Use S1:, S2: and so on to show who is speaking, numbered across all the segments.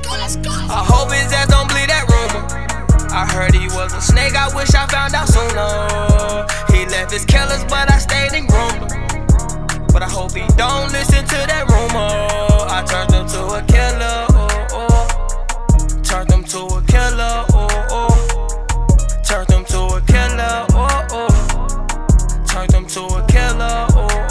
S1: I hope his ass don't believe that rumor. I heard he was a snake, I wish I found out sooner. He left his killers, but I stayed and groomed him. But I hope he don't listen to that rumor. I turned him to a killer, turned him to a killer, turned him to a killer, turned him to a killer,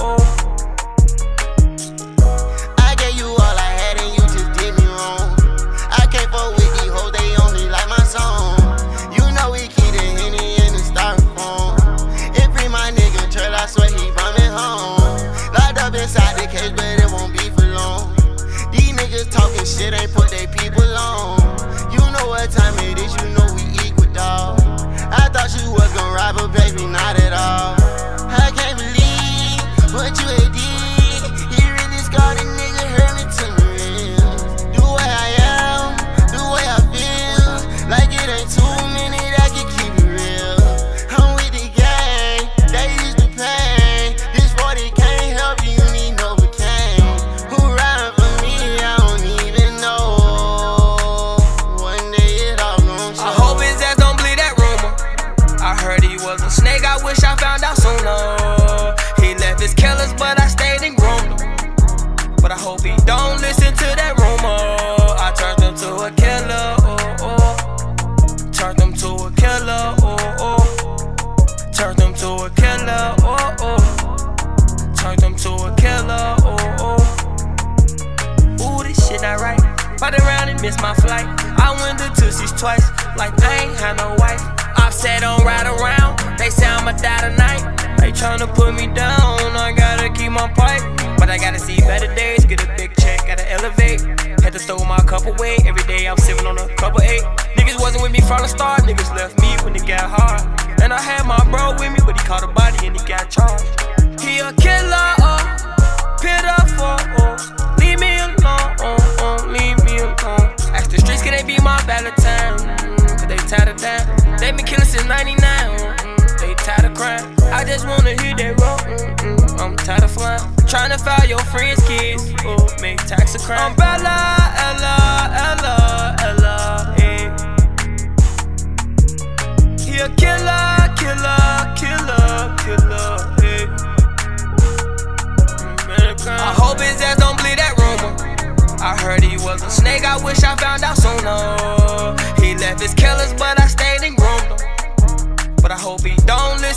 S2: I gave you all I had and you just did me wrong. I can't fuck with these hoes, they only like my song. You know we keep the Henny in the styrofoam. It free my nigga Trail, I swear he brought me home. Locked up inside the cage, but it won't be for long. These niggas talking shit, ain't put they people on. You know what time it is, you know we equal, dawg. I thought you was gon' ride, but baby, not at all. I can't believe what you had did. He really scarred a nigga, hurt me to the real. The way I am, the way I feel, like it ain't too many that can keep it real. I'm with the gang, they used to pay. This 40 can't help you, you need Novocaine. Who riding for me, I don't even know. One day it all gon' show.
S1: I hope his ass don't believe that rumor. I heard he was a snake, I wish I found out sooner. He left his killers, but I stayed and groomed him. But I hope he don't listen to that rumor. I turned him to a killer, turned him to a killer, turned him to a killer, turned him to a killer, Ooh, this shit not right. Body around and miss my flight. I went to Tootsie's twice, like I ain't had no wife. Offset don't ride around, they say I'ma die tonight. They tryna put me down, I gotta keep my pipe. But I gotta see better days, get a big check, gotta elevate. Had to throw my cup away, every day I'm sipping on a couple eight. Niggas wasn't with me from the start, niggas left me when it got hard. And I had my bro with me, but he caught a body and he got charged. He a killer, pitiful, leave me alone, leave me alone. Ask the streets, can they be my Valentine? Cause they tired of that. They been killing since 99, they tired of crime. I just wanna hit that road, I'm tired of flying. Tryna file your friends' kids, make tax a crime. Umbrella, Ella, eh. He a killer, eh. I hope his ass don't believe that rumor. I heard he was a snake, I wish I found out sooner. He left his killers, but I stayed and groomed him. But I hope he don't listen